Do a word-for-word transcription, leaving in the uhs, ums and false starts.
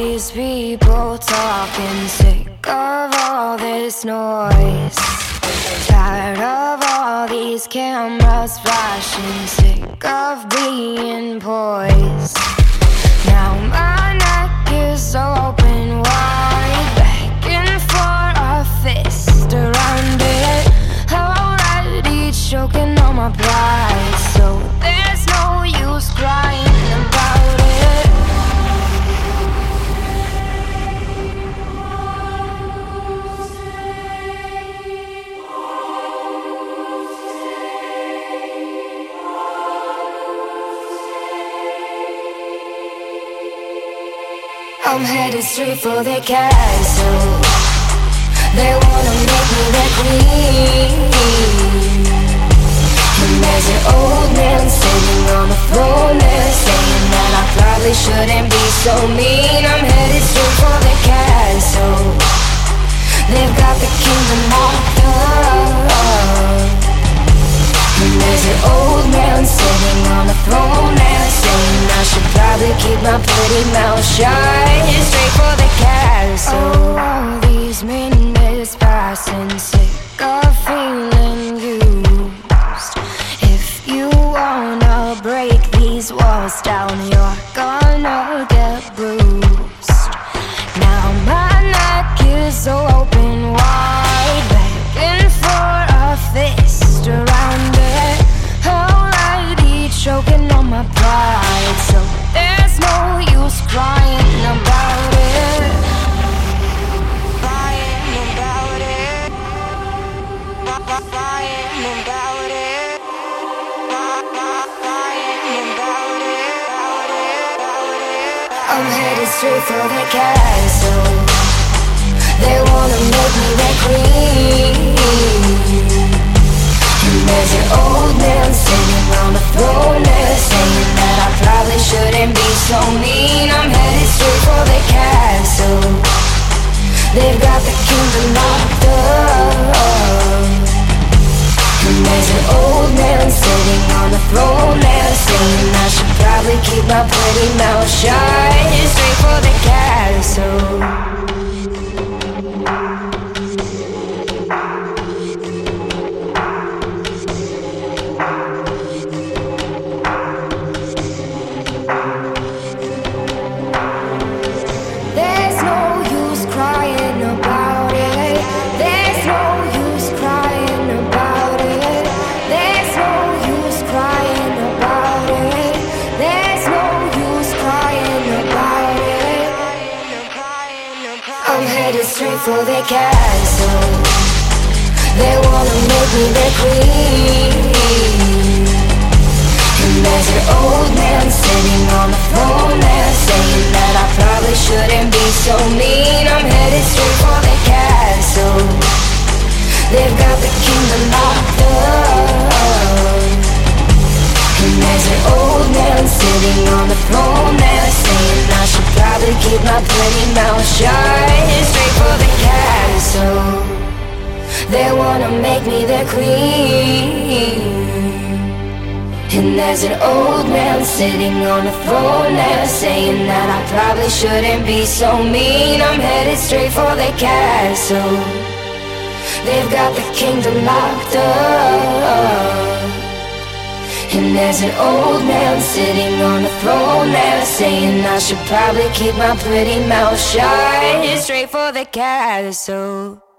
these people talking, sick of all this noise, tired of all these cameras flashing, sick of being poised. Now my neck is open wide, begging for a fist around it, already choking on my pride, so there's no use crying about it. I'm headed straight for the castle. They wanna make me their queen. And there's an old man sitting on the throne there, saying that I probably shouldn't be so mean. I'm headed straight for the castle. They've got the kingdom locked up. And there's an old man sitting on the throne there, saying I should probably keep my pretty mouth shut. Straight for the castle. Oh, all these minutes passing, sick of feeling used. If you wanna break these walls down, you're gonna get bruised. Now my neck is open wide, begging for a fist around it, already choking on my pride, so there's no use crying about it. Crying about it. Crying about it. Crying about it. I'm headed straight for the castle. They wanna make me their queen. And there's an old man sitting on the throne there, saying that I probably shouldn't be so mean. I'm headed straight for the castle. They've got the kingdom locked up. And there's an old man sitting on the throne there, saying I should probably keep my pretty mouth shut. Straight for the castle. Straight for the castle. They wanna make me their queen. And there's an old man sitting on the throne there, saying that I probably shouldn't be so mean. I'm headed straight for the castle. They've got the kingdom locked up. And there's an old man sitting on the throne there, saying I should probably keep my pretty mouth shut. Straight for the castle. They wanna make me their queen. And there's an old man sitting on the throne there, saying that I probably shouldn't be so mean. I'm headed straight for the castle. They've got the kingdom locked up. And there's an old man sitting on the throne there, saying I should probably keep my pretty mouth shut. Straight for the castle.